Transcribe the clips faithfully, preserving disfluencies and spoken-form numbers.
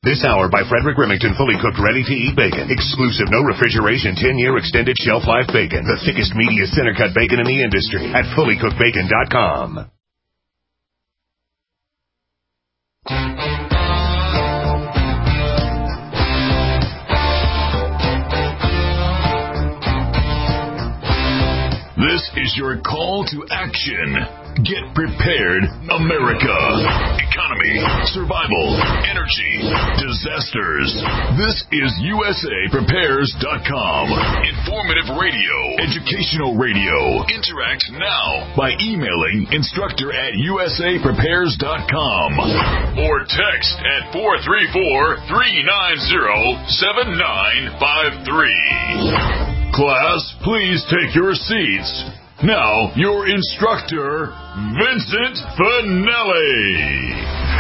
This hour by Frederick Remington, fully cooked, ready-to-eat bacon. Exclusive, no refrigeration, ten-year extended shelf life bacon. The thickest, meatiest, center-cut bacon in the industry at fully cooked bacon dot com. This is your call to action. Get prepared, America. Economy, survival, energy, disasters. This is U S A Prepares dot com. Informative radio, educational radio. Interact now by emailing instructor at U S A Prepares dot com or text at four three four, three nine zero, seven nine five three. Class, please take your seats. Now, your instructor, Vincent Finelli.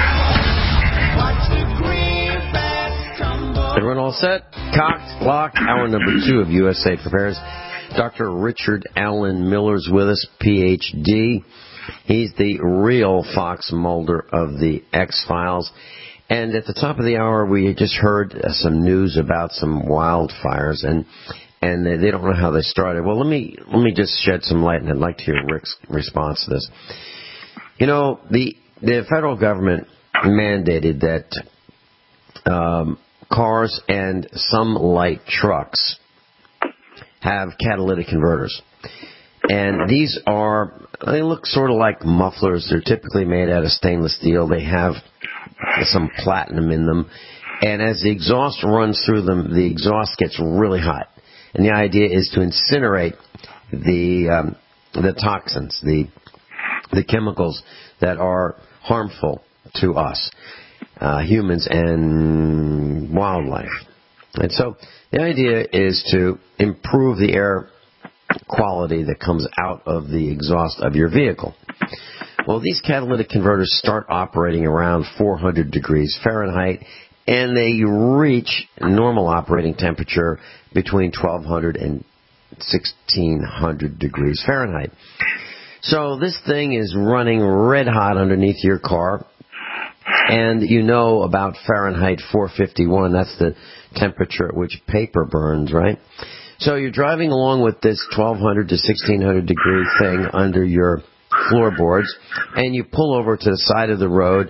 Everyone all set? Cocked, locked. Hour number two of U S A Prepares. Doctor Richard Allen Miller's with us, P H D. He's the real Fox Mulder of the X-Files. And at the top of the hour, we just heard uh, some news about some wildfires, and and they, they don't know how they started. Well, let me let me just shed some light, and I'd like to hear Rick's response to this. You know, the the federal government mandated that um, cars and some light trucks have catalytic converters. And these are, they look sort of like mufflers. They're typically made out of stainless steel. They have some platinum in them. And as the exhaust runs through them, the exhaust gets really hot. And the idea is to incinerate the um, the toxins, the the chemicals that are harmful to us, uh, humans and wildlife. And so the idea is to improve the air quality that comes out of the exhaust of your vehicle. Well, these catalytic converters start operating around four hundred degrees Fahrenheit, and they reach normal operating temperature between twelve hundred and sixteen hundred degrees Fahrenheit. So this thing is running red hot underneath your car, and you know about Fahrenheit four fifty-one. That's the temperature at which paper burns, right? So you're driving along with this twelve hundred to sixteen hundred degree thing under your floorboards, and you pull over to the side of the road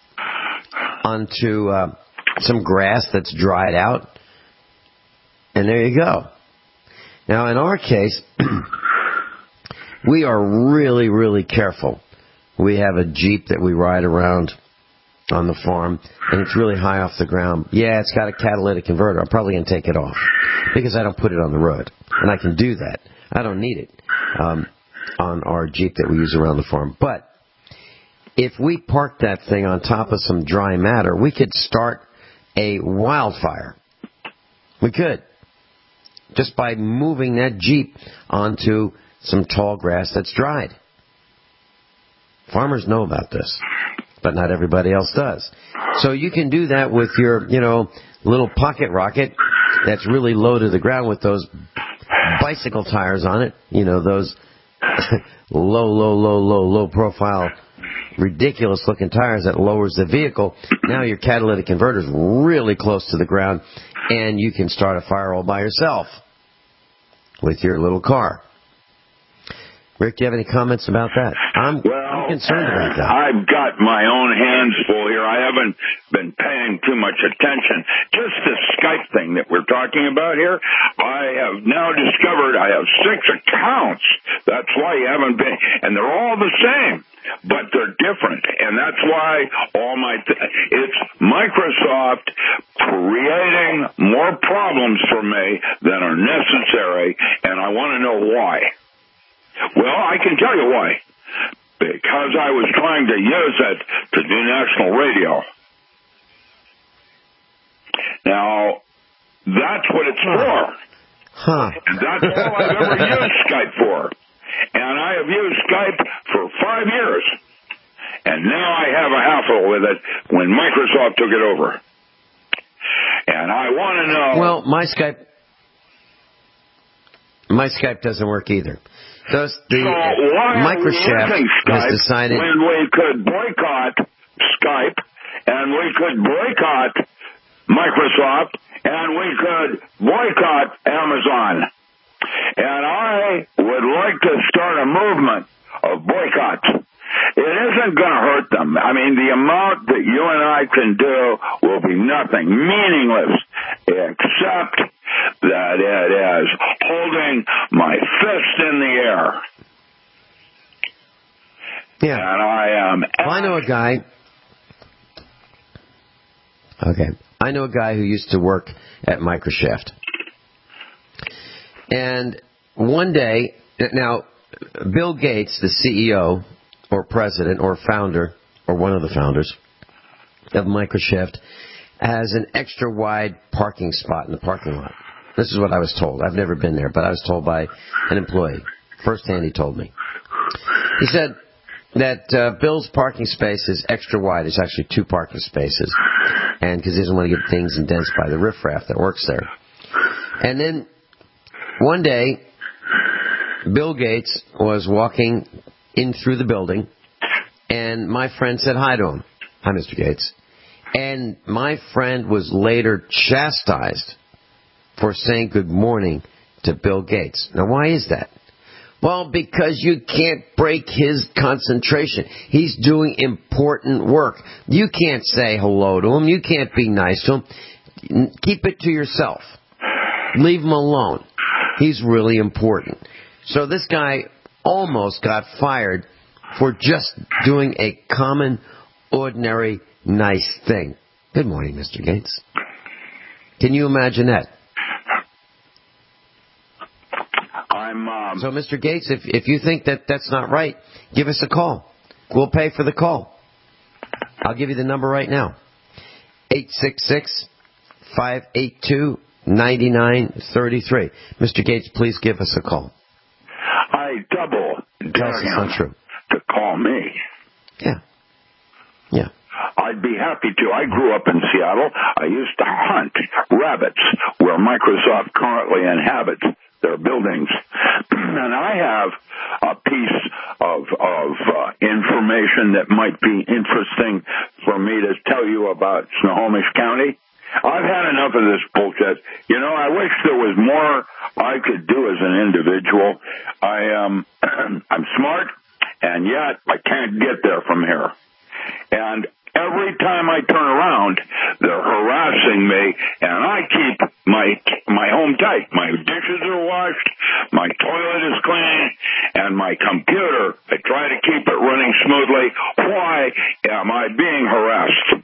onto uh, some grass that's dried out, and there you go. Now, in our case, we are really, really careful. We have a Jeep that we ride around on the farm, and it's really high off the ground. Yeah, it's got a catalytic converter. I'm probably going to take it off because I don't put it on the road, and I can do that. I don't need it um, on our Jeep that we use around the farm. But if we park that thing on top of some dry matter, we could start a wildfire. We could, just by moving that Jeep onto some tall grass that's dried. Farmers know about this, but not everybody else does. So you can do that with your, you know, little pocket rocket that's really low to the ground with those bicycle tires on it. You know, those low, low, low, low, low profile, ridiculous looking tires that lowers the vehicle. Now your catalytic converter's really close to the ground, and you can start a fire all by yourself with your little car. Rick, do you have any comments about that? I'm, well, I'm concerned about that. I've got my own hands full here. I haven't been paying too much attention. Just this Skype thing that we're talking about here, I have now discovered I have six accounts. That's why you haven't been, and they're all the same, but they're different. And that's why all my, th- it's Microsoft creating more problems for me than are necessary, and I want to know why. Well, I can tell you why. Because I was trying to use it to do national radio. Now, that's what it's for. Huh. That's all I've ever used Skype for. And I have used Skype for five years. And now I have a hassle with it when Microsoft took it over. And I want to know... Well, my Skype... My Skype doesn't work either. Does the so why Microchef Skype has decided when we could boycott Skype and we could boycott Microsoft, and we could boycott Amazon. And I would like to start a movement of boycotts. It isn't going to hurt them. I mean, the amount that you and I can do will be nothing, meaningless, except that it is holding my fist in the air. Yeah. And I am... Well, I know a guy... Okay. I know a guy who used to work at Microsoft. And one day... Now, Bill Gates, the C E O, or president, or founder, or one of the founders of Microsoft, has an extra-wide parking spot in the parking lot. This is what I was told. I've never been there, but I was told by an employee. Firsthand, he told me. He said that uh, Bill's parking space is extra wide. It's actually two parking spaces, and because he doesn't want to get things indensed by the riffraff that works there. And then one day, Bill Gates was walking in through the building, and my friend said hi to him. Hi, Mister Gates. And my friend was later chastised for saying good morning to Bill Gates. Now, why is that? Well, because you can't break his concentration. He's doing important work. You can't say hello to him. You can't be nice to him. Keep it to yourself. Leave him alone. He's really important. So this guy almost got fired for just doing a common, ordinary, nice thing. Good morning, Mister Gates. Can you imagine that? I'm, um... So, Mister Gates, if if you think that that's not right, give us a call. We'll pay for the call. I'll give you the number right now. eight six six, five eight two, nine nine three three. Mister Gates, please give us a call. I double dare him true. to call me. Yeah. Yeah. I'd be happy to. I grew up in Seattle. I used to hunt rabbits where Microsoft currently inhabits their buildings. And I have a piece of, of uh, information that might be interesting for me to tell you about Snohomish County. I've had enough of this bullshit. You know, I wish there was more I could do as an individual. I am, um, I'm smart, and yet I can't get there from here. And every time I turn around, they're harassing me, and I keep my my home tight. My dishes are washed, my toilet is clean, and my computer, I try to keep it running smoothly. Why am I being harassed?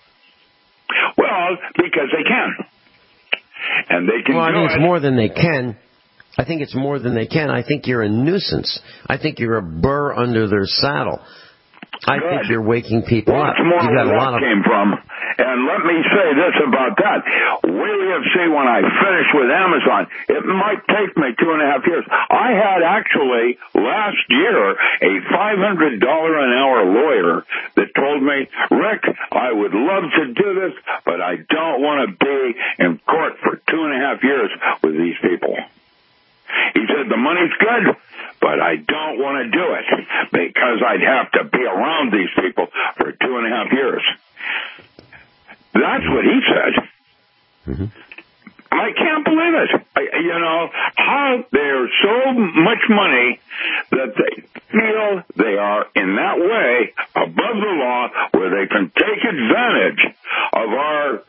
Well, because they can. And they can Well, I do mean, it. it's more than they can. I think it's more than they can. I think you're a nuisance. I think you're a burr under their saddle. I Good. think you're waking people Well, up. that's more You've got where a that lot of... came from. And let me say this about that. Wait till you see when I finish with Amazon. It might take me two and a half years. I had actually last year a five hundred dollars an hour lawyer that told me, Rick, I would love to do this, but I don't want to be in court for two and a half years with these people. He said, the money's good, but I don't want to do it because I'd have to be around these people for two and a half years. That's what he said. Mm-hmm. I can't believe it. I, you know, how there's so much money that they feel they are in that way above the law where they can take advantage of our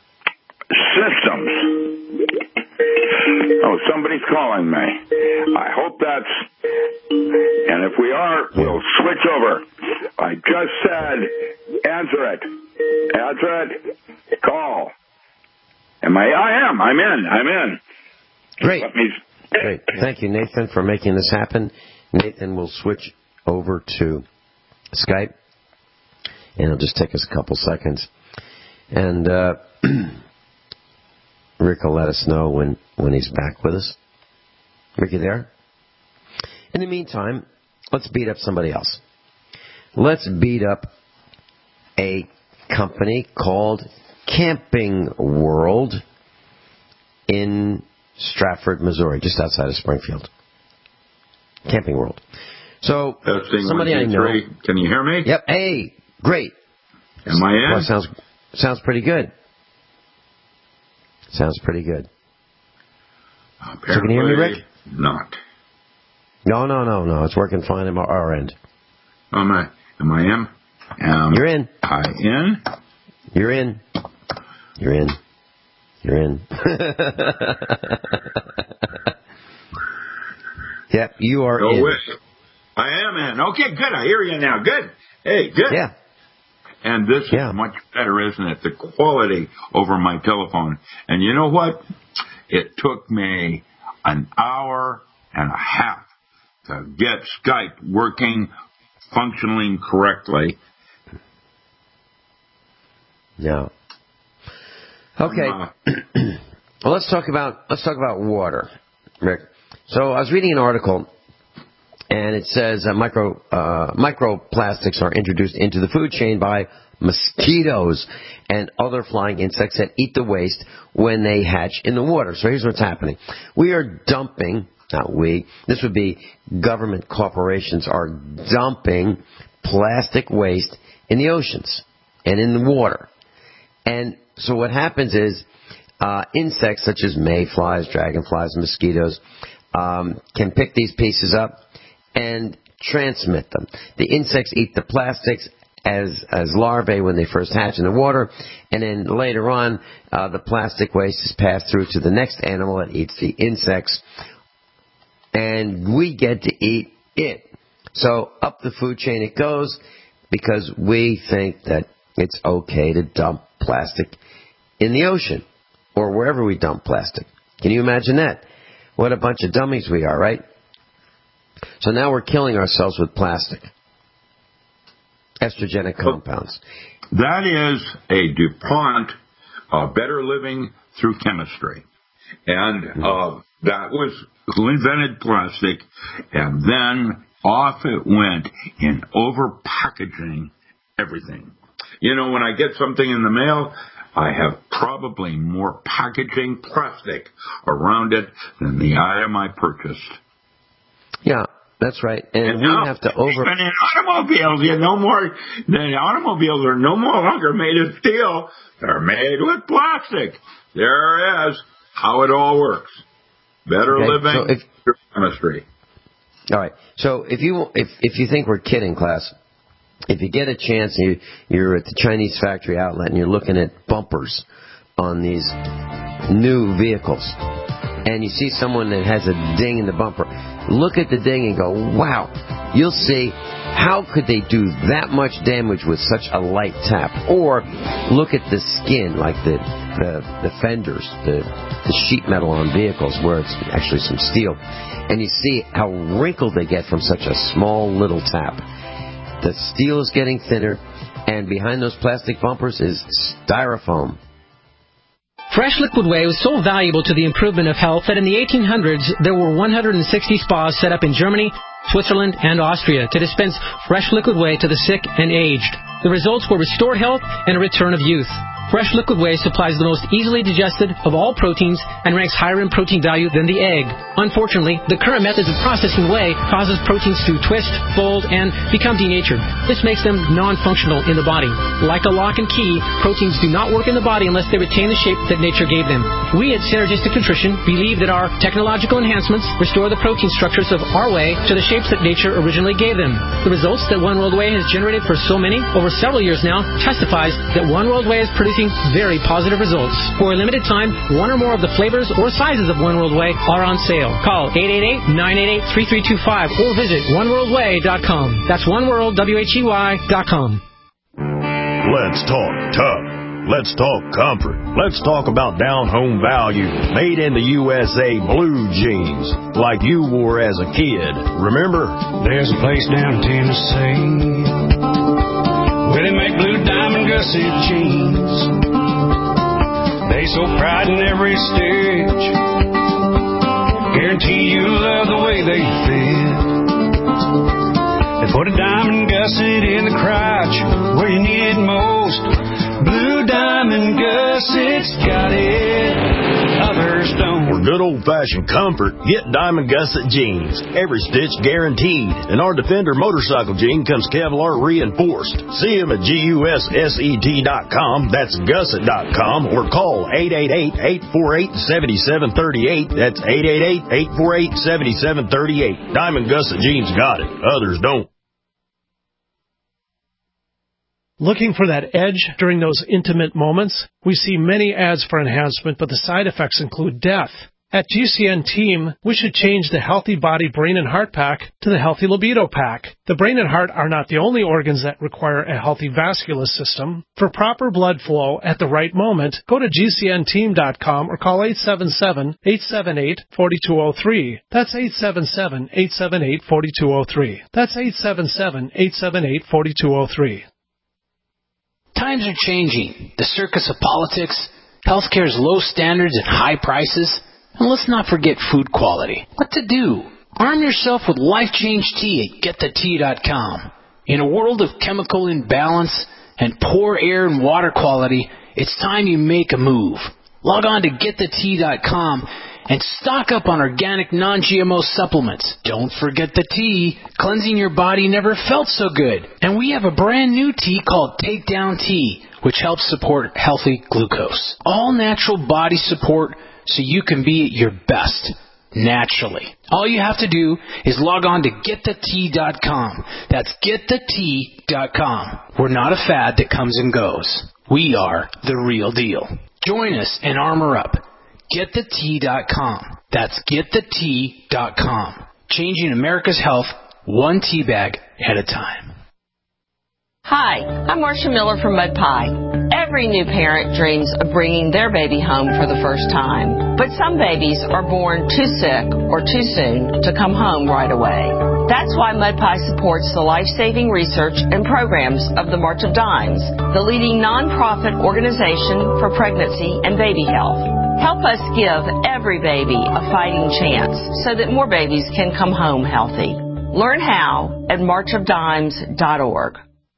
systems. Oh, somebody's calling me. I hope that's... And if we are, we'll switch over. I just said, answer it. Answer it. Call. Am I? I am. I'm in. I'm in. Great. Let me... Great. Thank you, Nathan, for making this happen. Nathan will switch over to Skype, and it'll just take us a couple seconds. And uh, Rick will let us know when, when he's back with us. Rick, you there? In the meantime, let's beat up somebody else. Let's beat up a company called Camping World in Stratford, Missouri, just outside of Springfield. Camping World. So, Testing somebody one, two, I know... three. Can you hear me? Yep. Hey, great. Am I in? Well, sounds, sounds pretty good. Sounds pretty good. Apparently so can you hear me, Rick? Not. No, no, no, no. It's working fine at our end. Oh, am I? Am I in? Um, You're in. I in? You're in. You're in. You're in. Yep, you are Go in. with. I am in. Okay, good. I hear you now. Good. Hey, good. Yeah. And this yeah. is much better, isn't it? The quality over my telephone. And you know what? It took me an hour and a half to get Skype working, functioning correctly. Yeah. Okay. Uh, well, let's talk about let's talk about water, Rick. So I was reading an article, and it says that micro uh, microplastics are introduced into the food chain by mosquitoes and other flying insects that eat the waste when they hatch in the water. So here's what's happening: we are dumping, not we. This would be government corporations are dumping plastic waste in the oceans and in the water. And so what happens is uh, insects such as mayflies, dragonflies, mosquitoes um, can pick these pieces up and transmit them. The insects eat the plastics as as larvae when they first hatch in the water, and then later on uh, the plastic waste is passed through to the next animal that eats the insects, and we get to eat it. So up the food chain it goes because we think that it's okay to dump plastic in the ocean or wherever we dump plastic. Can you imagine that? What a bunch of dummies we are, right? So now we're killing ourselves with plastic. Estrogenic compounds. That is a DuPont, uh, Better Living Through Chemistry. And uh, that was who invented plastic, and then off it went in over-packaging everything. You know, when I get something in the mail, I have probably more packaging plastic around it than the item I purchased. Yeah, that's right. And, and we now, have to over... Even in automobiles, you know, more, the automobiles are no more longer made of steel. They're made with plastic. There it is. How it all works. Better okay, living so if, through chemistry. All right. So if you if if you think we're kidding, class, if you get a chance, you you're at the Chinese factory outlet and you're looking at bumpers on these new vehicles, and you see someone that has a ding in the bumper, look at the ding and go, wow. You'll see how could they do that much damage with such a light tap. Or look at the skin, like the the, the fenders, the, the sheet metal on vehicles where it's actually some steel, and you see how wrinkled they get from such a small little tap. The steel is getting thinner, and behind those plastic bumpers is styrofoam. Fresh Liquid Whey was so valuable to the improvement of health that in the eighteen hundreds there were one hundred sixty spas set up in Germany, Switzerland, and Austria to dispense fresh liquid whey to the sick and aged. The results were restored health and a return of youth. Fresh Liquid Whey supplies the most easily digested of all proteins and ranks higher in protein value than the egg. Unfortunately, the current methods of processing whey causes proteins to twist, fold, and become denatured. This makes them non-functional in the body. Like a lock and key, proteins do not work in the body unless they retain the shape that nature gave them. We at Synergistic Nutrition believe that our technological enhancements restore the protein structures of our whey to the shapes that nature originally gave them. The results that One World Whey has generated for so many, over several years now, testifies that One World Whey is producing very positive results. For a limited time, one or more of the flavors or sizes of One World Whey are on sale. Call eight eight eight, nine eight eight, three three two five or visit one world way dot com. That's one world, W H E Y dot com. Let's talk tough. Let's talk comfort. Let's talk about down-home value. Made in the U S A blue jeans, like you wore as a kid. Remember? There's a place down in Tennessee where they make blue diamond gusset jeans. They so pride in every stitch. Guarantee you love the way they fit. They put a diamond gusset in the crotch where you need it most. Blue diamond gussets got it. Others don't. Or For good old-fashioned comfort, get Diamond Gusset jeans. Every stitch guaranteed. And our Defender motorcycle jean comes Kevlar reinforced. See them at gusset dot com. That's gusset dot com. Or call eight eight eight, eight four eight, seven seven three eight. That's eight eight eight, eight four eight, seven seven three eight. Diamond Gusset jeans got it. Others don't. Looking for that edge during those intimate moments? We see many ads for enhancement, but the side effects include death. At G C N Team, we should change the Healthy Body Brain and Heart Pack to the Healthy Libido Pack. The brain and heart are not the only organs that require a healthy vascular system. For proper blood flow at the right moment, go to G C N team dot com or call eight seven seven, eight seven eight, four two zero three. That's eight seven seven, eight seven eight, four two zero three. That's eight seven seven, eight seven eight, four two zero three. Times are changing. The circus of politics, healthcare's low standards and high prices, and let's not forget food quality. What to do? Arm yourself with Life Change Tea at get the tea dot com. In a world of chemical imbalance and poor air and water quality, it's time you make a move. Log on to get the tea dot com and stock up on organic non-G M O supplements. Don't forget the tea. Cleansing your body never felt so good. And we have a brand new tea called Takedown Tea, which helps support healthy glucose. All natural body support so you can be at your best naturally. All you have to do is log on to get the tea dot com. That's get the tea dot com. We're not a fad that comes and goes. We are the real deal. Join us and armor up. get the tea dot com. That's get the tea dot com. Changing America's health one tea bag at a time. Hi, I'm Marcia Miller from Mud Pie. Every new parent dreams of bringing their baby home for the first time. But some babies are born too sick or too soon to come home right away. That's why Mud Pie supports the life-saving research and programs of the March of Dimes, the leading nonprofit organization for pregnancy and baby health. Help us give every baby a fighting chance so that more babies can come home healthy. Learn how at march of dimes dot org.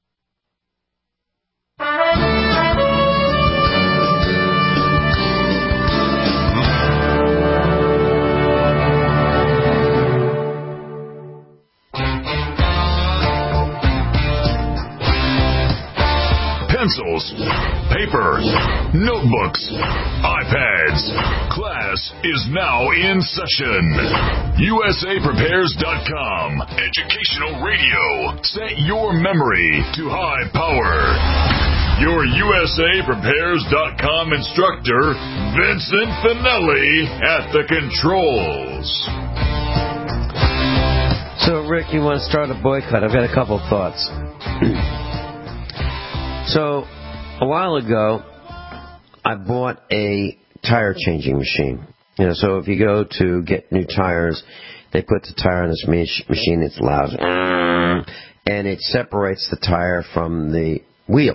Pencils, paper, notebooks, iPads. Class is now in session. U S A Prepares dot com. Educational radio. Set your memory to high power. Your U S A Prepares dot com instructor, Vincent Finelli, at the controls. So, Rick, you want to start a boycott? I've got a couple thoughts. So, a while ago, I bought a tire changing machine. You know, so if you go to get new tires, they put the tire on this machine, it's loud, and it separates the tire from the wheel.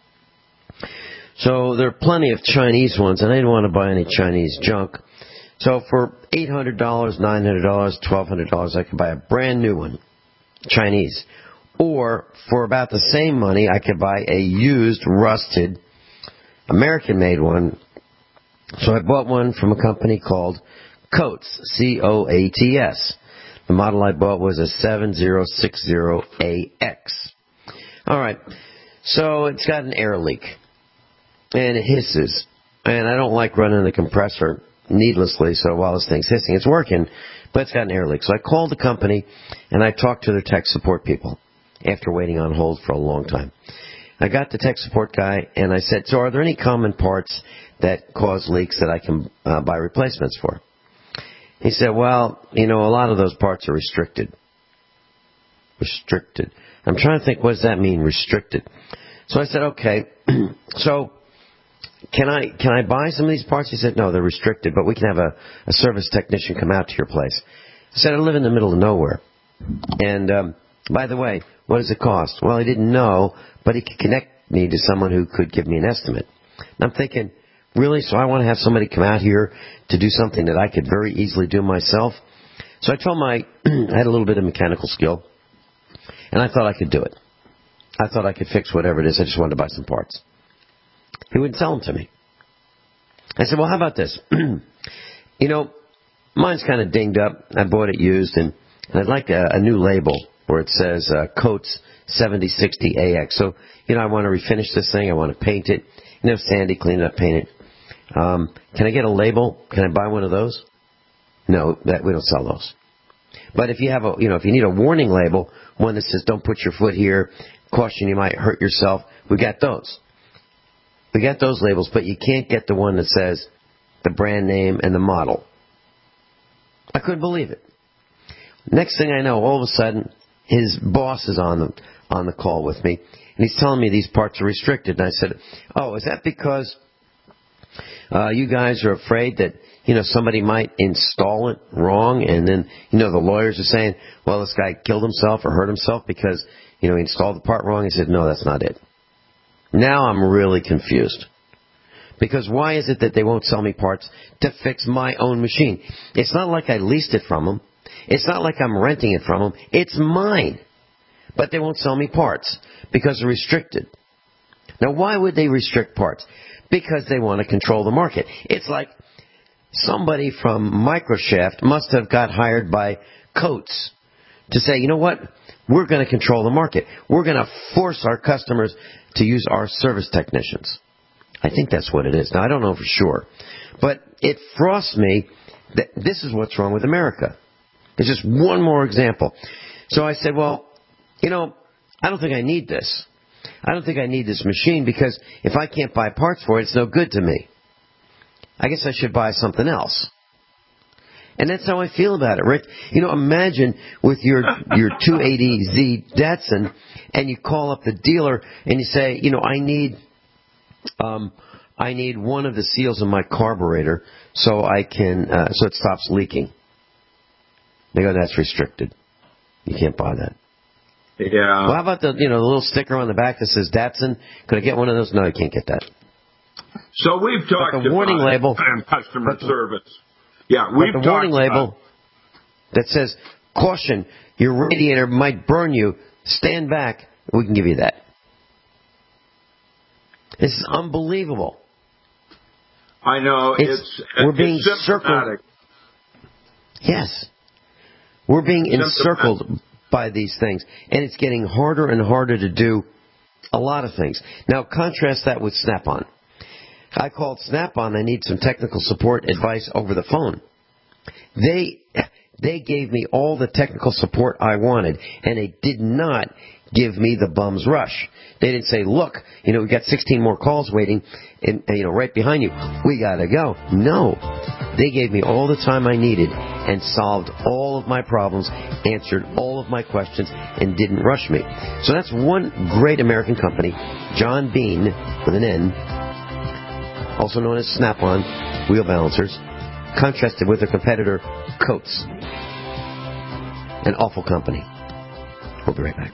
So there are plenty of Chinese ones, and I didn't want to buy any Chinese junk. So for eight hundred dollars, nine hundred dollars, twelve hundred dollars, I could buy a brand new one, Chinese. Or for about the same money, I could buy a used, rusted, American-made one. So I bought one from a company called Coates, C O A T S. The model I bought was a seven zero six zero A X. All right, so it's got an air leak, and it hisses. And I don't like running the compressor needlessly, so while this thing's hissing, it's working, but it's got an air leak. So I called the company, and I talked to their tech support people after waiting on hold for a long time. I got the tech support guy, and I said, so are there any common parts that cause leaks that I can uh, buy replacements for? He said, well, you know, a lot of those parts are restricted. Restricted. I'm trying to think, what does that mean, restricted? So I said, okay, so can I can I buy some of these parts? He said, no, they're restricted, but we can have a, a service technician come out to your place. I said, I live in the middle of nowhere. And um, by the way, what does it cost? Well, he didn't know, but he could connect me to someone who could give me an estimate. And I'm thinking, really? So I want to have somebody come out here to do something that I could very easily do myself? So I told my, I had a little bit of mechanical skill, and I thought I could do it. I thought I could fix whatever it is. I just wanted to buy some parts. He wouldn't sell them to me. I said, well, how about this? You know, mine's kind of dinged up. I bought it used, and, and I'd like a, a new label where it says uh, Coates seventy sixty A X. So, you know, I want to refinish this thing. I want to paint it. You know, sandy, clean it up, paint it. Um, can I get a label? Can I buy one of those? No, that we don't sell those. But if you have a, you know, if you need a warning label, one that says don't put your foot here, caution you might hurt yourself, we got those. We got those labels, but you can't get the one that says the brand name and the model. I couldn't believe it. Next thing I know, all of a sudden, his boss is on the on the call with me, and he's telling me these parts are restricted. And I said, "Oh, is that because uh, you guys are afraid that, you know, somebody might install it wrong, and then, you know, the lawyers are saying, well, this guy killed himself or hurt himself because, you know, he installed the part wrong?" He said, "No, that's not it." Now I'm really confused. Because why is it that they won't sell me parts to fix my own machine? It's not like I leased it from them. It's not like I'm renting it from them. It's mine. But they won't sell me parts because they're restricted. Now, why would they restrict parts? Because they want to control the market. It's like somebody from Microshaft must have got hired by Coates to say, you know what? We're going to control the market. We're going to force our customers to use our service technicians. I think that's what it is. Now, I don't know for sure. But it frosts me that this is what's wrong with America. It's just one more example. So I said, well, you know, I don't think I need this. I don't think I need this machine because if I can't buy parts for it, it's no good to me. I guess I should buy something else. And that's how I feel about it, Rick. You know, imagine with your your two eighty Z Datsun, and you call up the dealer and you say, you know, I need um, I need one of the seals in my carburetor so I can uh, so it stops leaking. They go, that's restricted. You can't buy that. Yeah. Well, how about the you know the little sticker on the back that says Datsun? Could I get one of those? No, you can't get that. So we've talked but the warning about label, customer the, service. Yeah, we've but the warning talked label about, that says, caution, your radiator might burn you, stand back, we can give you that. This is unbelievable. I know, it's, it's we're being it's circled. Yes. We're being encircled by these things, and it's getting harder and harder to do a lot of things. Now, contrast that with Snap-on. I called Snap-on. I need some technical support advice over the phone. They they gave me all the technical support I wanted, and they did not give me the bum's rush. They didn't say, look, you know, we got sixteen more calls waiting, and, you know, right behind you. We got to go. No. They gave me all the time I needed and solved all of my problems, answered all of my questions, and didn't rush me. So that's one great American company, John Bean, with an N, also known as Snap-on Wheel Balancers, contrasted with their competitor, Coates. An awful company. We'll be right back.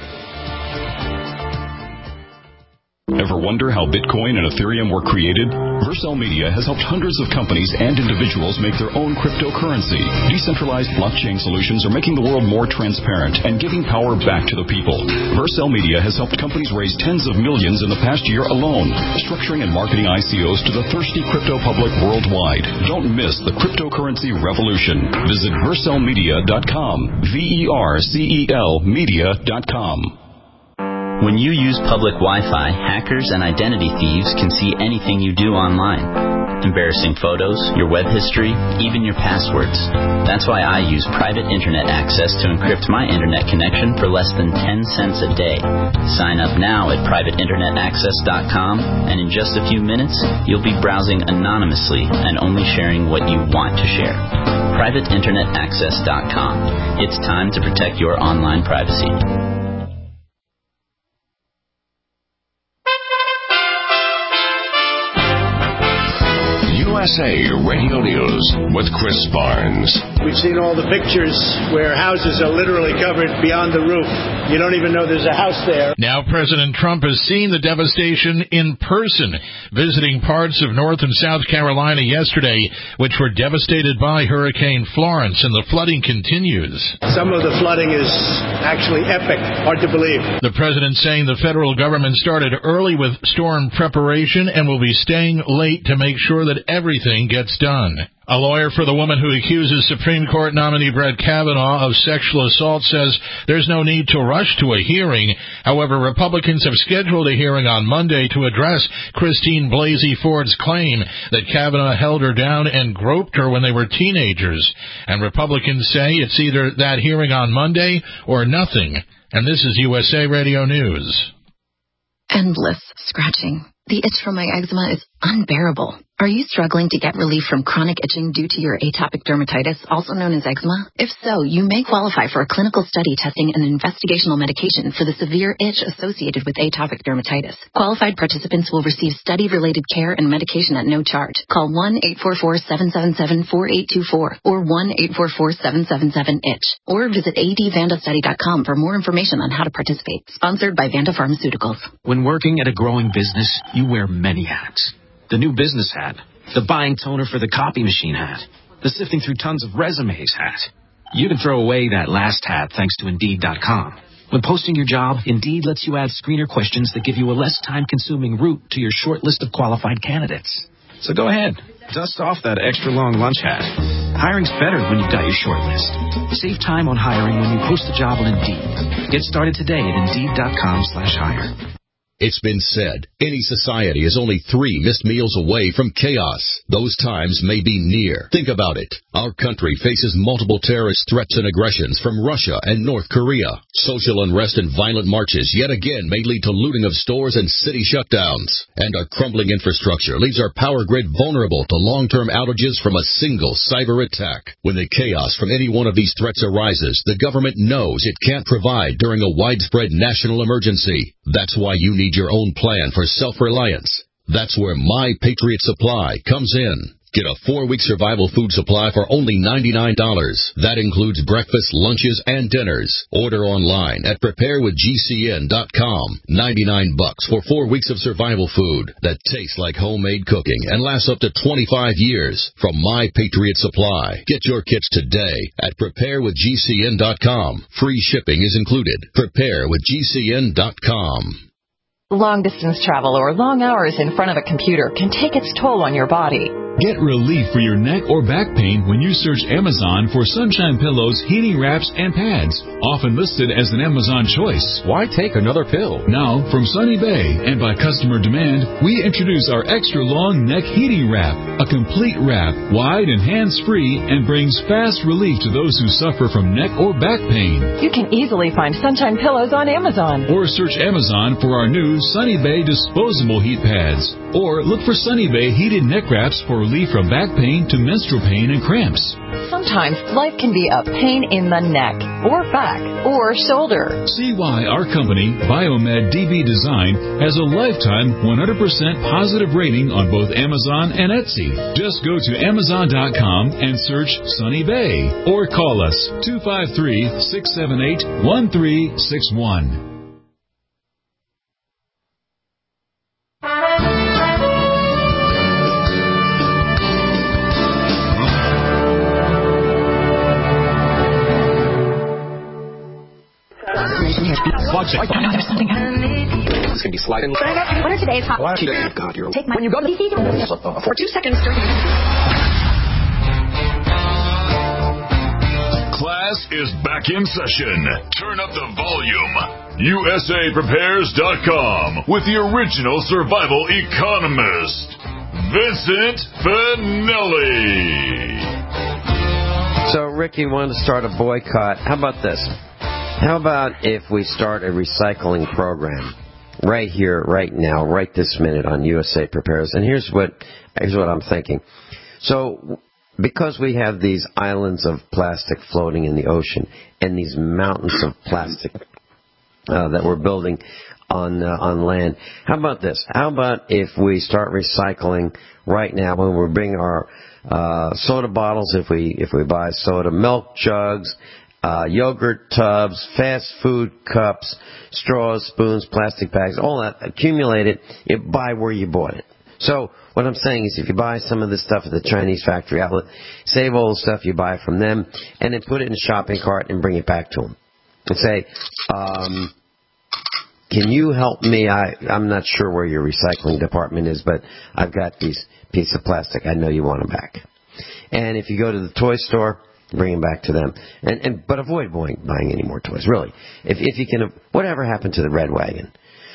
Ever wonder how Bitcoin and Ethereum were created? Vercel Media has helped hundreds of companies and individuals make their own cryptocurrency. Decentralized blockchain solutions are making the world more transparent and giving power back to the people. Vercel Media has helped companies raise tens of millions in the past year alone, structuring and marketing I C Os to the thirsty crypto public worldwide. Don't miss the cryptocurrency revolution. Visit vercel media dot com. V E R C E L media dot com. When you use public Wi-Fi, hackers and identity thieves can see anything you do online. Embarrassing photos, your web history, even your passwords. That's why I use private internet access to encrypt my internet connection for less than ten cents a day. Sign up now at private internet access dot com, and in just a few minutes, you'll be browsing anonymously and only sharing what you want to share. private internet access dot com. It's time to protect your online privacy. U S A Radio News with Chris Barnes. We've seen all the pictures where houses are literally covered beyond the roof. You don't even know there's a house there. Now President Trump has seen the devastation in person, visiting parts of North and South Carolina yesterday, which were devastated by Hurricane Florence, and the flooding continues. Some of the flooding is actually epic. Hard to believe. The president saying the federal government started early with storm preparation and will be staying late to make sure that everything gets done. A lawyer for the woman who accuses Supreme Court nominee Brett Kavanaugh of sexual assault says there's no need to rush to a hearing. However, Republicans have scheduled a hearing on Monday to address Christine Blasey Ford's claim that Kavanaugh held her down and groped her when they were teenagers. And Republicans say it's either that hearing on Monday or nothing. And this is U S A Radio News. Endless scratching. The itch from my eczema is unbearable. Are you struggling to get relief from chronic itching due to your atopic dermatitis, also known as eczema? If so, you may qualify for a clinical study testing an investigational medication for the severe itch associated with atopic dermatitis. Qualified participants will receive study-related care and medication at no charge. Call one eight four four, seven seven seven, four eight two four or one eight four four, seven seven seven, itch or visit a d vanda study dot com for more information on how to participate. Sponsored by Vanda Pharmaceuticals. When working at a growing business, you wear many hats. The new business hat, the buying toner for the copy machine hat, the sifting through tons of resumes hat. You can throw away that last hat thanks to Indeed dot com. When posting your job, Indeed lets you add screener questions that give you a less time-consuming route to your short list of qualified candidates. So go ahead, dust off that extra-long lunch hat. Hiring's better when you've got your short list. Save time on hiring when you post a job on Indeed. Get started today at Indeed dot com slash hire. It's been said, any society is only three missed meals away from chaos. Those times may be near. Think about it. Our country faces multiple terrorist threats and aggressions from Russia and North Korea. Social unrest and violent marches yet again may lead to looting of stores and city shutdowns. And our crumbling infrastructure leaves our power grid vulnerable to long-term outages from a single cyber attack. When the chaos from any one of these threats arises, the government knows it can't provide during a widespread national emergency. That's why you need your own plan for self-reliance. That's where My Patriot Supply comes in. Get a four-week survival food supply for only ninety-nine dollars. That includes breakfast, lunches, and dinners. Order online at prepare with G C N dot com. ninety-nine bucks for four weeks of survival food that tastes like homemade cooking and lasts up to twenty-five years from My Patriot Supply. Get your kits today at prepare with G C N dot com. Free shipping is included. prepare with G C N dot com. Long-distance travel or long hours in front of a computer can take its toll on your body. Get relief for your neck or back pain when you search Amazon for Sunshine Pillows, heating wraps, and pads, often listed as an Amazon choice. Why take another pill? Now, from Sunny Bay, and by customer demand, we introduce our extra-long neck heating wrap, a complete wrap, wide and hands-free, and brings fast relief to those who suffer from neck or back pain. You can easily find Sunshine Pillows on Amazon. Or search Amazon for our new Sunny Bay disposable heat pads. Or look for Sunny Bay heated neck wraps for relief from back pain to menstrual pain and cramps. Sometimes life can be a pain in the neck, or back, or shoulder. See why our company, Biomed D B Design, has a lifetime one hundred percent positive rating on both Amazon and Etsy. Just go to Amazon dot com and search Sunny Bay, or call us two five three, six seven eight, one three six one. Watch it. Oh, no, there's something happening. It's going to be sliding. What are today's hot? What? God, you're... Take my... When you go to the D C, for two seconds during... Class is back in session. Turn up the volume. U S A Prepares dot com with the original survival economist, Vincent Finelli. So, Ricky wanted to start a boycott. How about this? How about if we start a recycling program right here, right now, right this minute on U S A Prepares? And here's what here's what I'm thinking. So, because we have these islands of plastic floating in the ocean and these mountains of plastic uh, that we're building on uh, on land, how about this? How about if we start recycling right now when we bring our uh, soda bottles, if we if we buy soda, milk jugs, uh, yogurt tubs, fast food cups, straws, spoons, plastic bags, all that, accumulate it, you buy where you bought it. So what I'm saying is if you buy some of this stuff at the Chinese factory outlet, save all the stuff you buy from them, and then put it in a shopping cart and bring it back to them. And say, um, can you help me? I, I'm not sure where your recycling department is, but I've got these pieces of plastic. I know you want them back. And if you go to the toy store, bring them back to them. And, and but avoid buying, buying any more toys, really. If, if you can, whatever happened to the Red Wagon?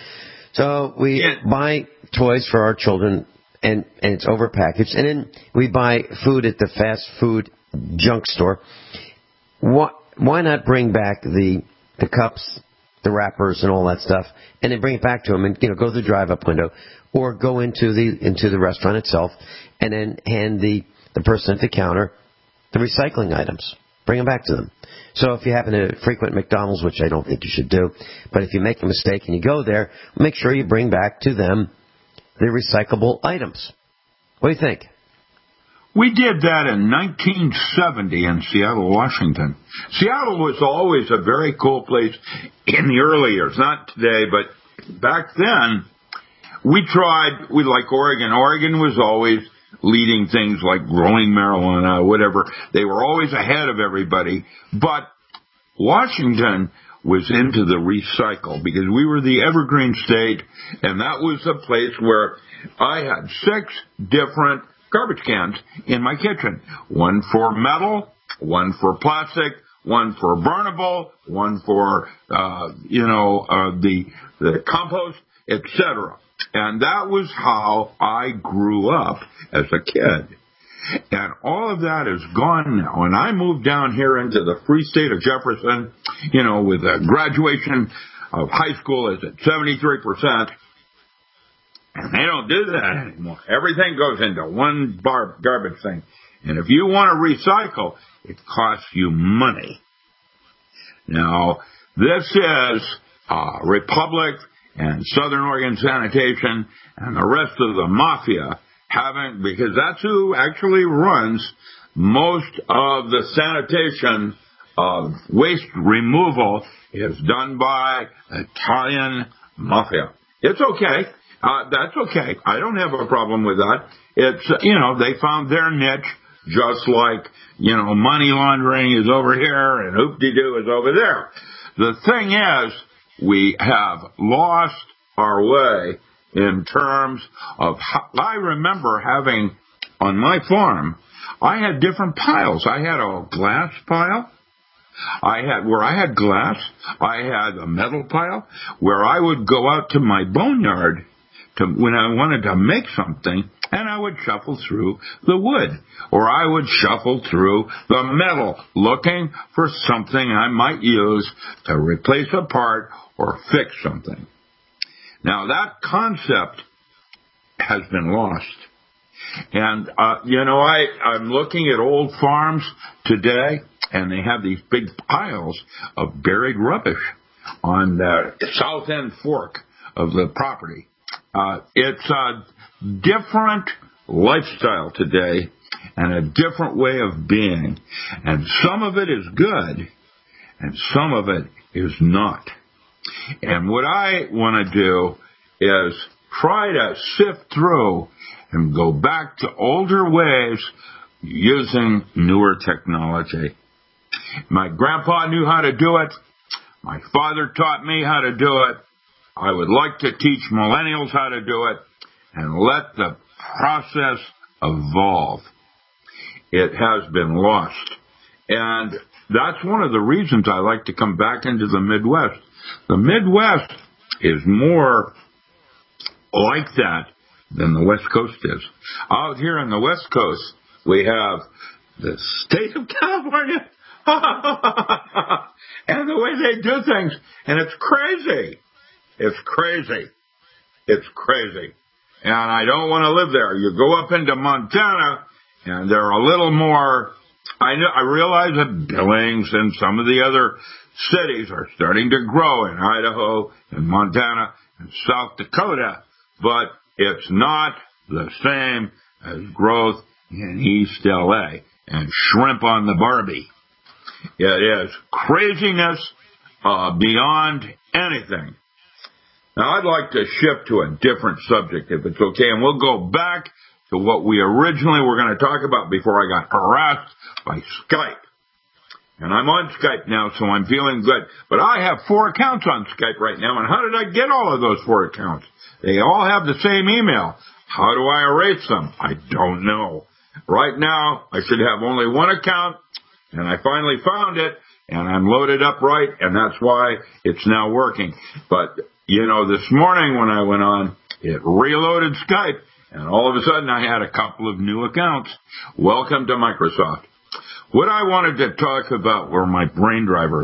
So we yeah. buy toys for our children, and, and it's overpackaged. And then we buy food at the fast food junk store. Why, why not bring back the the cups, the wrappers, and all that stuff, and then bring it back to them, and you know, go to the drive-up window, or go into the into the restaurant itself, and then hand the the person at the counter the recycling items. Bring them back to them. So if you happen to frequent McDonald's, which I don't think you should do, but if you make a mistake and you go there, make sure you bring back to them the recyclable items. What do you think? We did that in nineteen seventy in Seattle, Washington. Seattle was always a very cool place in the early years, not today, but back then, we tried, we like Oregon. Oregon was always leading things like growing marijuana, whatever. They were always ahead of everybody. But Washington was into the recycle because we were the evergreen state, and that was a place where I had six different garbage cans in my kitchen. One for metal, one for plastic, one for burnable, one for, uh, you know, uh, the, the compost, et cetera. And that was how I grew up as a kid. And all of that is gone now. And I moved down here into the free state of Jefferson, you know, with a graduation of high school is at seventy-three percent. And they don't do that anymore. Everything goes into one bar garbage thing. And if you want to recycle, it costs you money. Now, this is uh, Republic and Southern Oregon Sanitation and the rest of the mafia haven't, because that's who actually runs most of the sanitation of waste removal is done by Italian mafia. It's okay. Uh, that's okay. I don't have a problem with that. It's, uh, you know, they found their niche, just like, you know, money laundering is over here and hoop-de-doo is over there. The thing is, we have lost our way in terms of how, I remember having, on my farm, I had different piles. I had a glass pile. I had, where I had glass, I had a metal pile, where I would go out to my boneyard to, when I wanted to make something, and I would shuffle through the wood, or I would shuffle through the metal, looking for something I might use to replace a part or fix something. Now, that concept has been lost. And, uh, you know, I, I'm looking at old farms today, and they have these big piles of buried rubbish on the south end fork of the property. Uh, it's a different lifestyle today and a different way of being. And some of it is good, and some of it is not. And what I want to do is try to sift through and go back to older ways using newer technology. My grandpa knew how to do it. My father taught me how to do it. I would like to teach millennials how to do it and let the process evolve. It has been lost. And that's one of the reasons I like to come back into the Midwest. The Midwest is more like that than the West Coast is. Out here on the West Coast, we have the state of California and the way they do things, and it's crazy. It's crazy. It's crazy. And I don't want to live there. You go up into Montana, and they're a little more, I know, I realize that Billings and some of the other cities are starting to grow in Idaho and Montana and South Dakota, but it's not the same as growth in East L A and shrimp on the Barbie. It is craziness uh, beyond anything. Now, I'd like to shift to a different subject, if it's okay, and we'll go back to what we originally were going to talk about before I got harassed by Skype. And I'm on Skype now, so I'm feeling good. But I have four accounts on Skype right now, and how did I get all of those four accounts? They all have the same email. How do I erase them? I don't know. Right now, I should have only one account, and I finally found it, and I'm loaded up right, and that's why it's now working. But, you know, this morning when I went on, it reloaded Skype, and all of a sudden I had a couple of new accounts. Welcome to Microsoft. What I wanted to talk about were my brain drivers.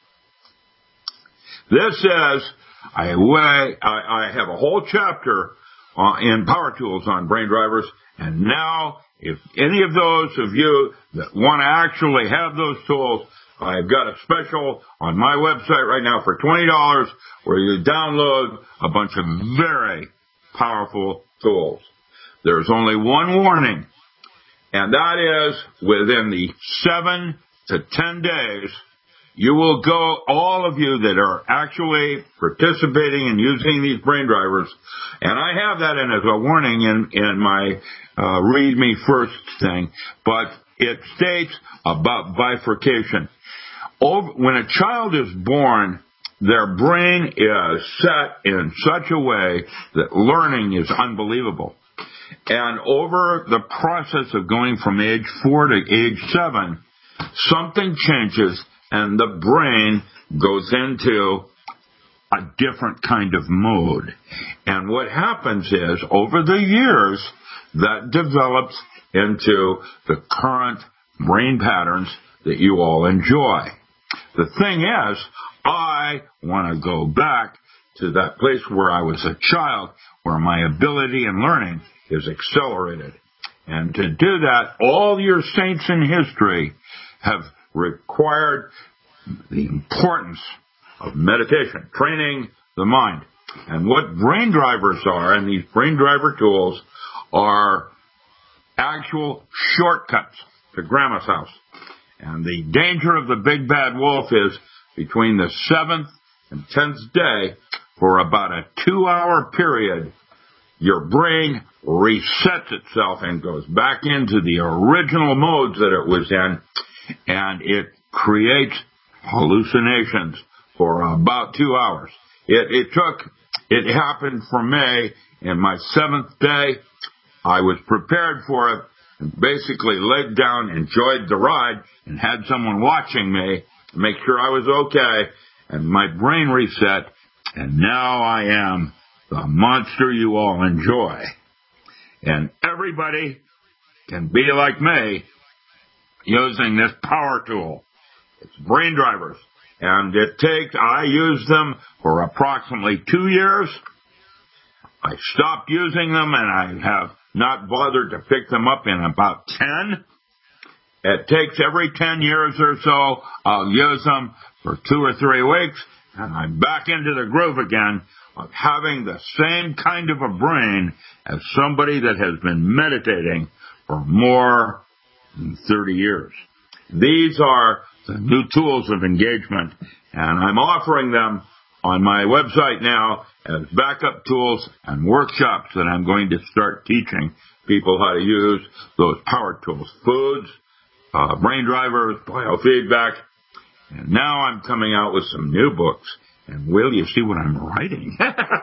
This is, I, I, I have a whole chapter uh, in Power Tools on brain drivers, and now if any of those of you that want to actually have those tools, I've got a special on my website right now for twenty dollars where you download a bunch of very powerful tools. There's only one warning, and that is within the seven to ten days, you will go, all of you that are actually participating and using these brain drivers, and I have that in as a warning in, in my uh, Read Me First thing, but it states about bifurcation. Over, when a child is born, their brain is set in such a way that learning is unbelievable. And over the process of going from age four to age seven, something changes and the brain goes into a different kind of mode. And what happens is, over the years, that develops into the current brain patterns that you all enjoy. The thing is, I want to go back to that place where I was a child, where my ability in learning is accelerated. And to do that, all your saints in history have required the importance of meditation, training the mind. And what brain drivers are, and these brain driver tools, are actual shortcuts to Grandma's house. And the danger of the big bad wolf is between the seventh and tenth day, for about a two-hour period, your brain resets itself and goes back into the original modes that it was in, and it creates hallucinations for about two hours. It, it took, it happened for me in my seventh day. I was prepared for it, and basically laid down, enjoyed the ride, and had someone watching me to make sure I was okay, and my brain reset, and now I am the monster you all enjoy. And everybody can be like me using this power tool. It's brain drivers. And it takes, I use them for approximately two years. I stopped using them and I have not bothered to pick them up in about ten. It takes every ten years or so, I'll use them for two or three weeks, and I'm back into the groove again of having the same kind of a brain as somebody that has been meditating for more than thirty years. These are the new tools of engagement, and I'm offering them on my website now as backup tools and workshops that I'm going to start teaching people how to use those power tools. Foods, uh, brain drivers, biofeedback, and now I'm coming out with some new books. And will you see what I'm writing?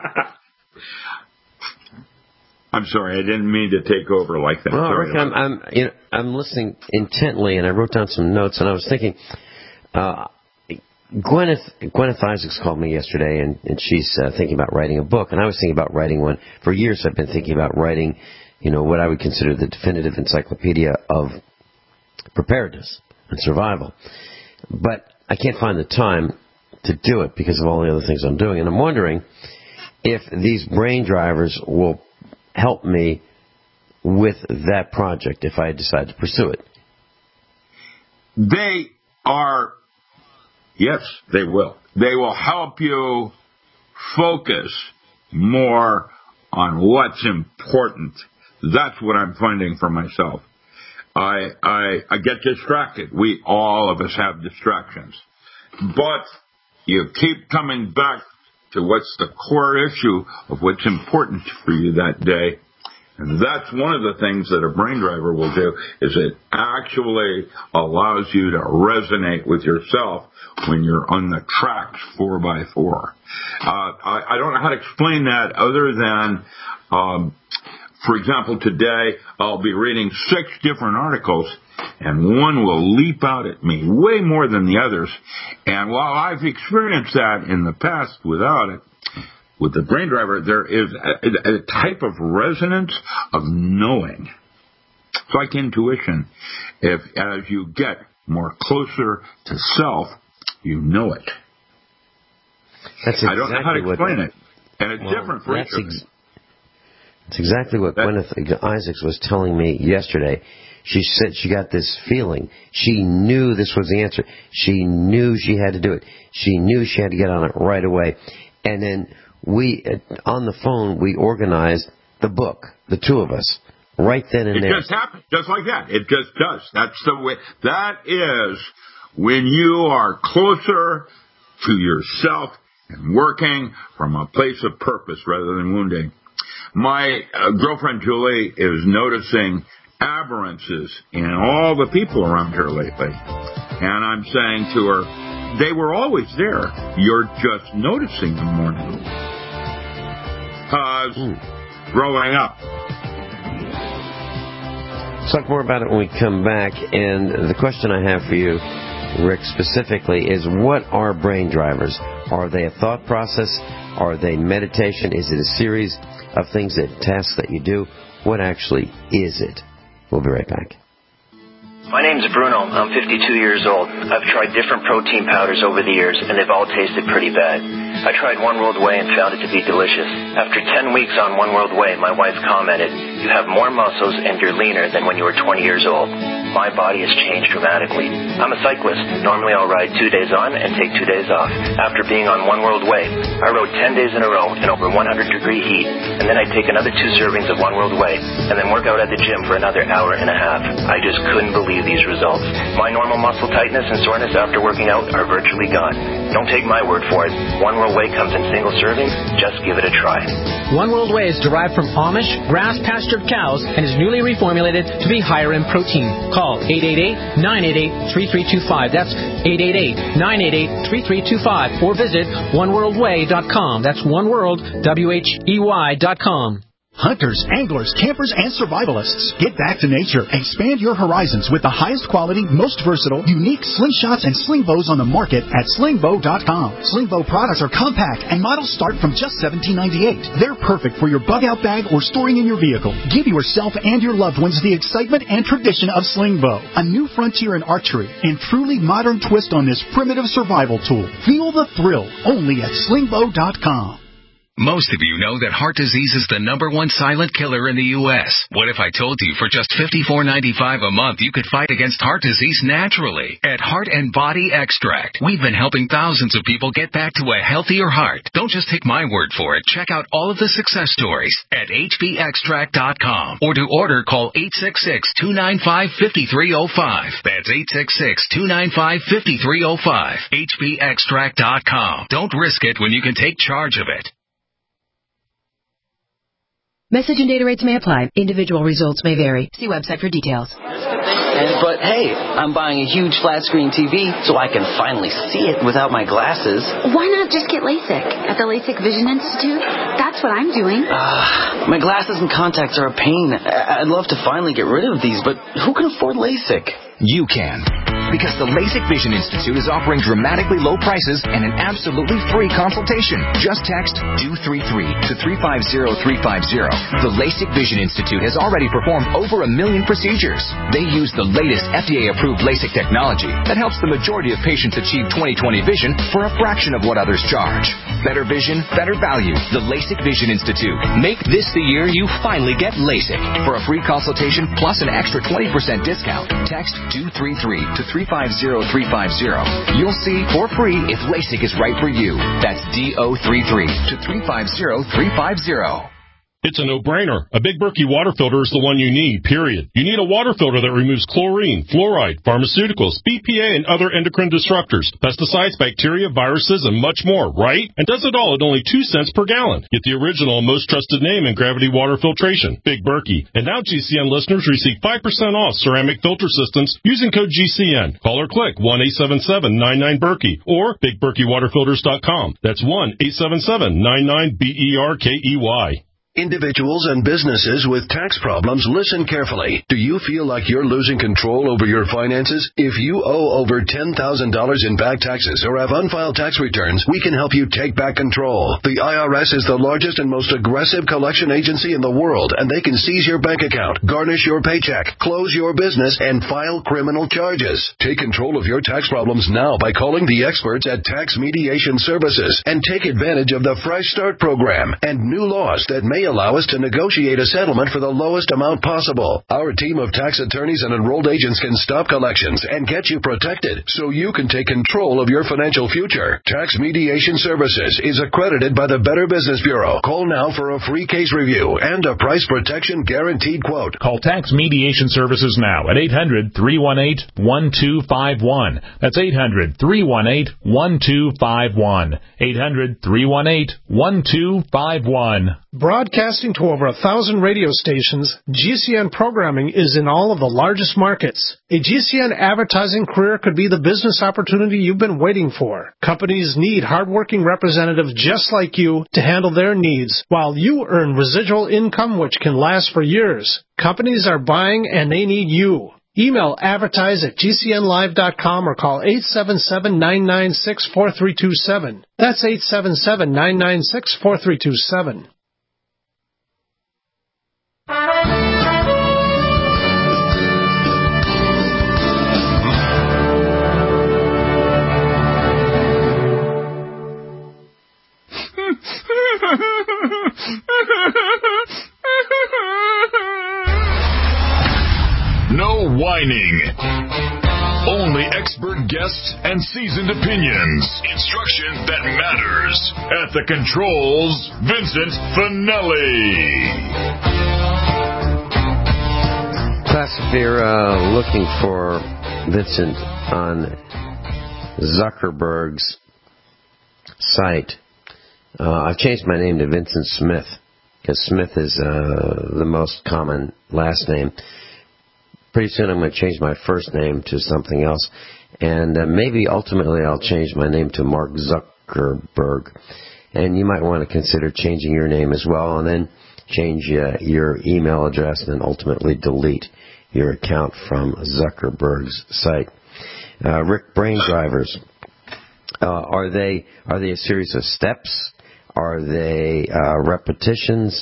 I'm sorry, I didn't mean to take over like that. Well, sorry Rick, I'm, I'm, you know, I'm listening intently, and I wrote down some notes, and I was thinking, uh, Gwyneth, Gwyneth Isaacs called me yesterday, and, and she's uh, thinking about writing a book, and I was thinking about writing one. For years I've been thinking about writing, you know, what I would consider the definitive encyclopedia of preparedness and survival. But I can't find the time to do it because of all the other things I'm doing, and I'm wondering if these brain drivers will help me with that project if I decide to pursue it. They are... Yes, they will. They will help you focus more on what's important. That's what I'm finding for myself. I, I, I get distracted. We, all of us have distractions. But you keep coming back to what's the core issue of what's important for you that day. And that's one of the things that a brain driver will do, is it actually allows you to resonate with yourself when you're on the tracks four by four. Uh, I, I don't know how to explain that other than, um, for example, today I'll be reading six different articles, and one will leap out at me way more than the others. And while I've experienced that in the past without it, with the brain driver, there is a, a type of resonance of knowing. It's like intuition. If as you get more closer to self, you know it. That's exactly I don't know how to explain what, it. And it's well, different for each of ex- That's exactly what Gwyneth Isaacs was telling me yesterday. She said she got this feeling. She knew this was the answer. She knew she had to do it. She knew she had to get on it right away. And then we, on the phone, we organized the book, the two of us, right then and it there. It just happens, just like that. It just does. That's the way. That is when you are closer to yourself and working from a place of purpose rather than wounding. My uh, girlfriend Julie is noticing aberrances in all the people around her lately. And I'm saying to her, they were always there. You're just noticing them more now. Because growing up. Let's talk more about it when we come back. And the question I have for you, Rick, specifically, is what are brain drivers? Are they a thought process? Are they meditation? Is it a series of things, that tasks that you do? What actually is it? We'll be right back. My name's Bruno. I'm fifty-two years old. I've tried different protein powders over the years, and they've all tasted pretty bad. I tried One World Whey and found it to be delicious. After ten weeks on One World Whey, my wife commented, "You have more muscles and you're leaner than when you were twenty years old." My body has changed dramatically. I'm a cyclist. Normally I'll ride two days on and take two days off. After being on One World Whey, I rode ten days in a row in over one hundred degree heat, and then I'd take another two servings of One World Whey, and then work out at the gym for another hour and a half. I just couldn't believe these results. My normal muscle tightness and soreness after working out are virtually gone. Don't take my word for it. One World Whey comes in single servings. Just give it a try. One World Whey is derived from Amish grass-pastured cows and is newly reformulated to be higher in protein. Call eight eight eight, nine eight eight, three three two five. That's eight eight eight, nine eight eight, three three two five. Or visit one world way dot com. That's one world, W H E Y dot com. Hunters, anglers, campers, and survivalists. Get back to nature. Expand your horizons with the highest quality, most versatile, unique slingshots and sling bows on the market at sling bow dot com. Sling bow products are compact and models start from just seventeen ninety-eight. They're perfect for your bug out bag or storing in your vehicle. Give yourself and your loved ones the excitement and tradition of sling bow, a new frontier in archery and truly modern twist on this primitive survival tool. Feel the thrill only at sling bow dot com. Most of you know that heart disease is the number one silent killer in the U S What if I told you for just fifty-four ninety-five a month you could fight against heart disease naturally? At Heart and Body Extract, we've been helping thousands of people get back to a healthier heart. Don't just take my word for it. Check out all of the success stories at H B extract dot com. Or to order, call eight six six, two nine five, five three zero five. That's eight six six, two nine five, five three zero five. H B extract dot com. Don't risk it when you can take charge of it. Message and data rates may apply. Individual results may vary. See website for details. And, but hey, I'm buying a huge flat screen T V so I can finally see it without my glasses. Why not just get LASIK at the LASIK Vision Institute? That's what I'm doing. Uh, my glasses and contacts are a pain. I'd love to finally get rid of these, but who can afford LASIK? You can. Because the LASIK Vision Institute is offering dramatically low prices and an absolutely free consultation. Just text two three three to three five zero three five zero. The LASIK Vision Institute has already performed over a million procedures. They use the latest F D A-approved LASIK technology that helps the majority of patients achieve twenty twenty vision for a fraction of what others charge. Better vision, better value. The LASIK Vision Institute. Make this the year you finally get LASIK. For a free consultation plus an extra twenty percent discount, text two three three to three five zero three five zero. You'll see for free if LASIK is right for you. That's D O three three to three five zero three five zero. It's a no-brainer. A Big Berkey water filter is the one you need, period. You need a water filter that removes chlorine, fluoride, pharmaceuticals, B P A, and other endocrine disruptors, pesticides, bacteria, viruses, and much more, right? And does it all at only two cents per gallon. Get the original and most trusted name in gravity water filtration, Big Berkey. And now G C N listeners receive five percent off ceramic filter systems using code G C N. Call or click one eight seven seven nine nine Berkey or big berkey water filters dot com. That's one eight seven seven nine nine B E R K E Y. Individuals and businesses with tax problems, listen carefully. Do you feel like you're losing control over your finances? If you owe over ten thousand dollars in back taxes or have unfiled tax returns, we can help you take back control. The I R S is the largest and most aggressive collection agency in the world, and they can seize your bank account, garnish your paycheck, close your business, and file criminal charges. Take control of your tax problems now by calling the experts at Tax Mediation Services and take advantage of the Fresh Start program and new laws that may allow us to negotiate a settlement for the lowest amount possible. Our team of tax attorneys and enrolled agents can stop collections and get you protected so you can take control of your financial future. Tax Mediation Services is accredited by the Better Business Bureau. Call now for a free case review and a price protection guaranteed quote. Call Tax Mediation Services now at eight hundred three one eight one two five one. That's eight hundred three one eight one two five one. eight hundred three one eight one two five one. Broadcasting to over a thousand radio stations, G C N programming is in all of the largest markets. A G C N advertising career could be the business opportunity you've been waiting for. Companies need hardworking representatives just like you to handle their needs, while you earn residual income which can last for years. Companies are buying and they need you. Email advertise at G C N live dot com or call eight seven seven nine nine six four three two seven. That's eight seven seven nine nine six four three two seven. No whining. Only expert guests and seasoned opinions. Instruction that matters. At the controls, Vincent Finelli. Class, if you're uh, looking for Vincent on Zuckerberg's site, uh, I've changed my name to Vincent Smith because Smith is uh, the most common last name. Pretty soon I'm going to change my first name to something else, and uh, maybe ultimately I'll change my name to Mark Zuckerberg. And you might want to consider changing your name as well, and then change uh, your email address, and then ultimately delete your account from Zuckerberg's site. Uh, Rick, brain drivers, uh, are they are they a series of steps? Are they uh, repetitions?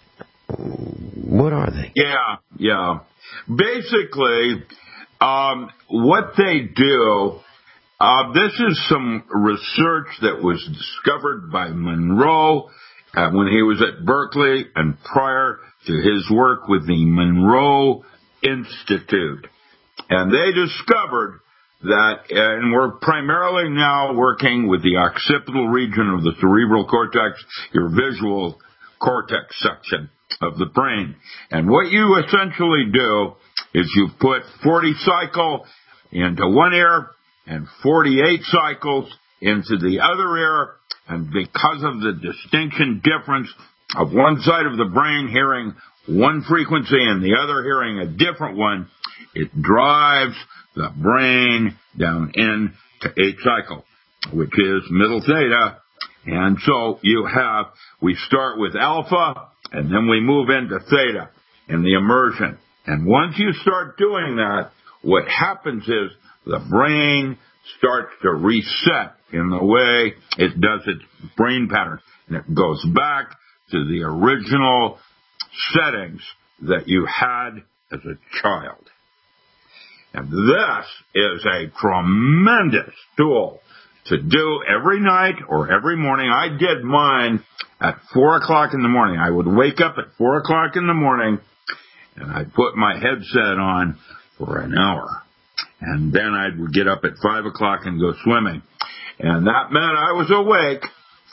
What are they? Yeah, yeah. Basically, um, what they do, uh, this is some research that was discovered by Monroe uh, when he was at Berkeley and prior to his work with the Monroe Institute. And they discovered that, and we're primarily now working with the occipital region of the cerebral cortex, your visual cortex section of the brain. And what you essentially do is you put forty cycle into one ear and forty-eight cycles into the other ear, and because of the distinction difference of one side of the brain hearing one frequency and the other hearing a different one, it drives the brain down into eight cycle, which is middle theta. And so you have, we start with alpha, and then we move into theta in the immersion. And once you start doing that, what happens is the brain starts to reset in the way it does its brain pattern. And it goes back to the original settings that you had as a child. And this is a tremendous tool to do every night or every morning. I did mine at four o'clock in the morning. I would wake up at four o'clock in the morning, and I'd put my headset on for an hour. And then I would get up at five o'clock and go swimming. And that meant I was awake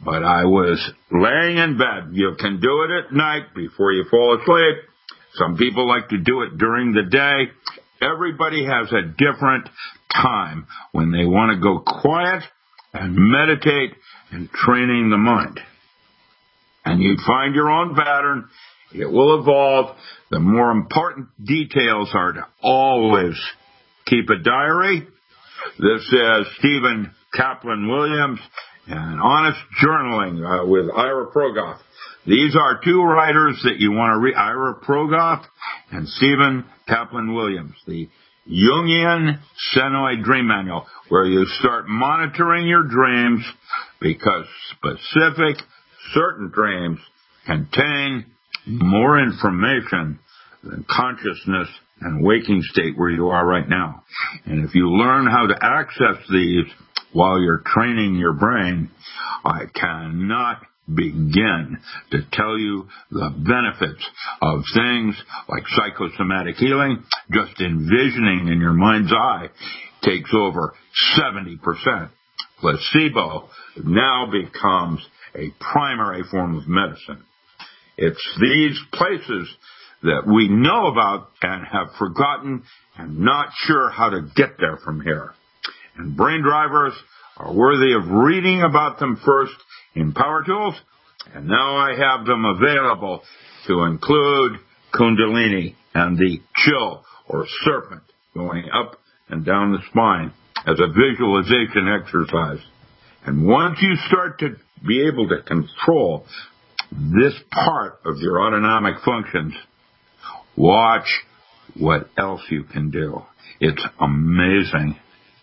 but I was laying in bed. You can do it at night before you fall asleep. Some people like to do it during the day. Everybody has a different time when they want to go quiet and meditate and training the mind. And you'd find your own pattern. It will evolve. The more important details are to always keep a diary. This is Stephen Kaplan Williams and Honest Journaling uh, with Ira Progoff. These are two writers that you want to read, Ira Progoff and Stephen Kaplan Williams, the Jungian Senoid Dream Manual, where you start monitoring your dreams because specific, certain dreams contain more information than consciousness and waking state where you are right now. And if you learn how to access these while you're training your brain, I cannot begin to tell you the benefits of things like psychosomatic healing. Just envisioning in your mind's eye takes over seventy percent. Placebo now becomes a primary form of medicine. It's these places that we know about and have forgotten and not sure how to get there from here. And brain drivers are worthy of reading about them first in Power Tools, and now I have them available to include Kundalini and the chill or serpent going up and down the spine as a visualization exercise. And once you start to be able to control this part of your autonomic functions, watch what else you can do. It's amazing.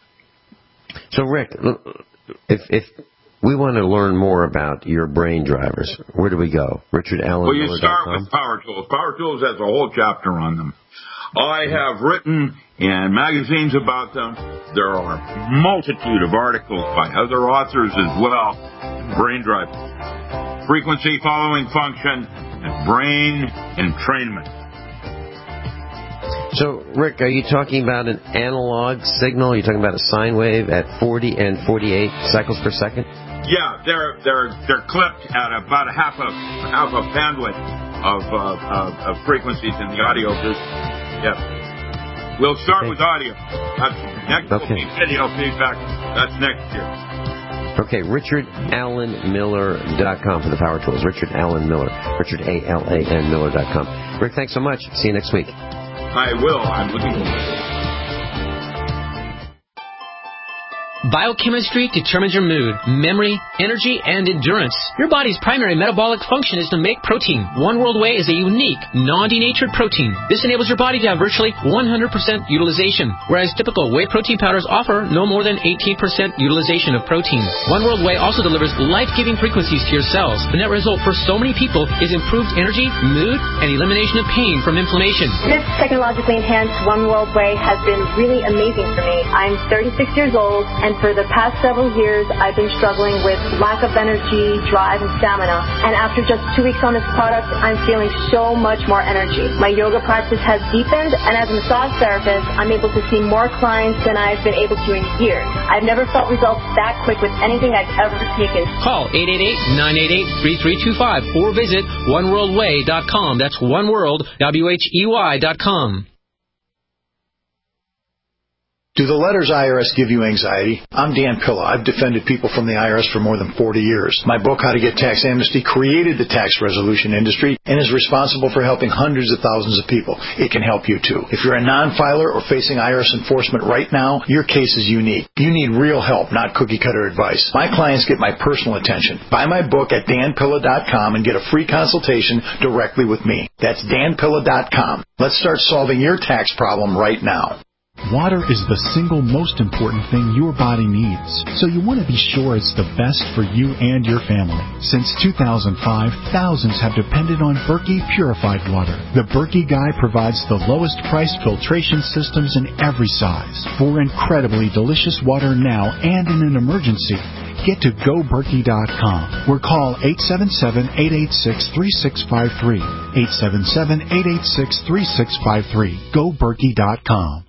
So, Rick, if if we want to learn more about your brain drivers, where do we go? Richard Allen Well, you start with Power Tools. Power Tools has a whole chapter on them. I have written in magazines about them. There are a multitude of articles by other authors as well. Brain drive, frequency following function, and brain entrainment. So, Rick, are you talking about an analog signal? Are you talking about a sine wave at forty and forty-eight cycles per second? Yeah, they're they're they're clipped at about a half a half a bandwidth of uh, of, of frequencies in the audio business. Yeah, we'll start okay. with audio. That's next. Okay. Will be video feedback. That's next year. Okay, richard allen miller dot com for the Power Tools. Richard Allen Miller. Richard A L A N Miller dot com. Rick, thanks so much. See you next week. I will. I'm looking forward to it. Biochemistry determines your mood, memory, energy, and endurance. Your body's primary metabolic function is to make protein. One World Whey is a unique, non-denatured protein. This enables your body to have virtually one hundred percent utilization, whereas typical whey protein powders offer no more than eighteen percent utilization of protein. One World Whey also delivers life-giving frequencies to your cells. The net result for so many people is improved energy, mood, and elimination of pain from inflammation. This technologically enhanced One World Whey has been really amazing for me. I'm thirty-six years old, and for the past several years, I've been struggling with lack of energy, drive, and stamina. And after just two weeks on this product, I'm feeling so much more energy. My yoga practice has deepened, and as a massage therapist, I'm able to see more clients than I've been able to in years. I've never felt results that quick with anything I've ever taken. Call eight eight eight, nine eight eight, three three two five or visit one world way dot com. That's one world, W H E Y dot com. Do the letters I R S give you anxiety? I'm Dan Pilla. I've defended people from the I R S for more than forty years. My book, How to Get Tax Amnesty, created the tax resolution industry and is responsible for helping hundreds of thousands of people. It can help you, too. If you're a non-filer or facing I R S enforcement right now, your case is unique. You need real help, not cookie-cutter advice. My clients get my personal attention. Buy my book at dan pilla dot com and get a free consultation directly with me. That's dan pilla dot com. Let's start solving your tax problem right now. Water is the single most important thing your body needs, so you want to be sure it's the best for you and your family. Since two thousand five, thousands have depended on Berkey purified water. The Berkey Guy provides the lowest price filtration systems in every size. For incredibly delicious water now and in an emergency, get to go berkey dot com or call eight seven seven, eight eight six, three six five three. eight seven seven, eight eight six, three six five three. go berkey dot com.